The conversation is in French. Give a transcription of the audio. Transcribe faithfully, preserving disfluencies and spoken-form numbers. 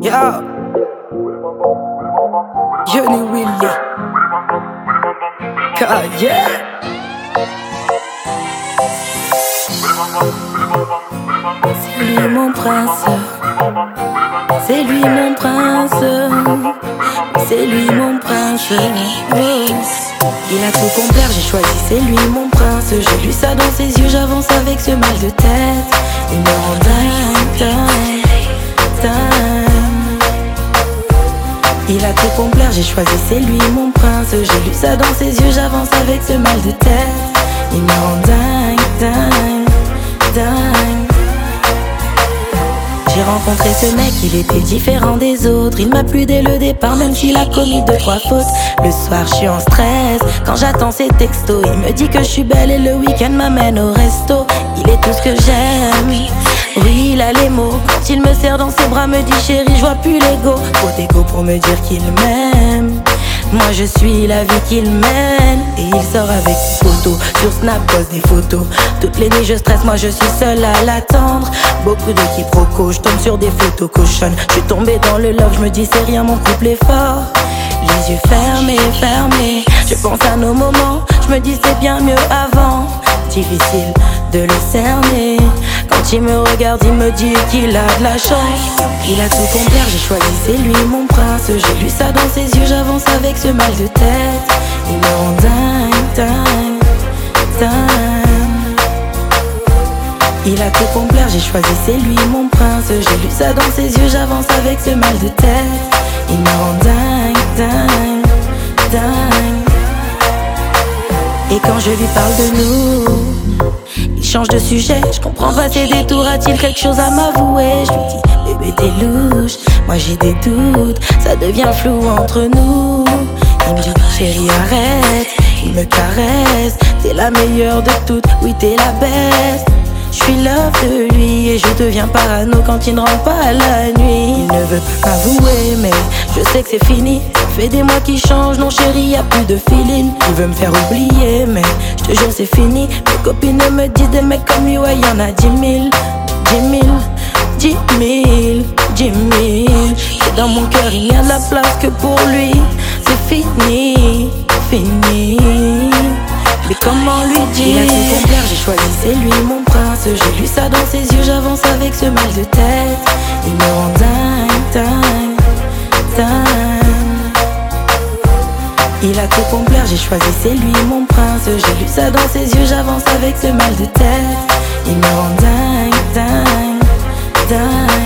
Yo, Johnny Willy, Kaya. C'est lui mon prince, c'est lui mon prince, c'est lui mon prince. Oh. Il a tout pour plaire, j'ai choisi, c'est lui mon prince. J'ai lu ça dans ses yeux, j'avance avec ce mal de tête. Il me rend dingue, dingue, dingue. Il a tout pour plaire, j'ai choisi, c'est lui mon prince. J'ai lu ça dans ses yeux, j'avance avec ce mal de tête. Il me rend dingue, dingue, dingue. J'ai rencontré ce mec, il était différent des autres. Il m'a plu dès le départ, même s'il a commis deux, trois fautes. Le soir, je suis en stress, quand j'attends ses textos. Il me dit que je suis belle et le week-end m'amène au resto. Il est tout ce que j'aime, oui, il a les mots. Quand il me serre dans ses bras, me dit chérie, je vois plus l'ego. Trop d'égo pour me dire qu'il m'aime. Moi je suis la vie qu'il mène. Et il sort avec une photo, sur Snap pose des photos. Toutes les nuits je stresse, moi je suis seule à l'attendre. Beaucoup de quiproquos, je tombe sur des photos cochonnes. Je suis tombée dans le love, je me dis c'est rien, mon couple est fort. Les yeux fermés, fermés, je pense à nos moments. Je me dis c'est bien mieux avant. Difficile de le cerner. Quand il me regarde, il me dit qu'il a de la chance. Il a tout pour plaire, j'ai choisi, c'est lui mon prince. J'ai lu ça dans ses yeux, j'avance avec ce mal de tête. Il me rend dingue, dingue, dingue. Il a tout pour plaire, j'ai choisi, c'est lui mon prince. J'ai lu ça dans ses yeux, j'avance avec ce mal de tête. Il me rend dingue, dingue, dingue. Et quand je lui parle de nous, il change de sujet, je comprends pas ses détours. A-t-il quelque chose à m'avouer? Je lui dis, bébé t'es louche, moi j'ai des doutes. Ça devient flou entre nous. Il me dit, chérie arrête, il me caresse. T'es la meilleure de toutes, oui t'es la best. Je suis love de lui et je deviens parano quand il ne rentre pas à la nuit. Il ne veut pas m'avouer mais je sais que c'est fini. Ça fait des mois qu'il change, non chérie y'a plus de feeling. Il veut me faire oublier mais je te jure c'est fini. Mes copines me disent des mecs comme lui, ouais y'en a dix mille. Dix mille, dix mille, dix mille. Et dans mon cœur il n'y a de la place que pour lui. C'est fini, fini. Mais comment lui dire? Il a tout pour plaire, j'ai choisi, c'est lui mon prince. J'ai lu ça dans ses yeux, j'avance avec ce mal de tête. Il me rend dingue, dingue, dingue. Il a tout pour plaire, j'ai choisi, c'est lui mon prince. J'ai lu ça dans ses yeux, j'avance avec ce mal de tête. Il me rend dingue, dingue, dingue.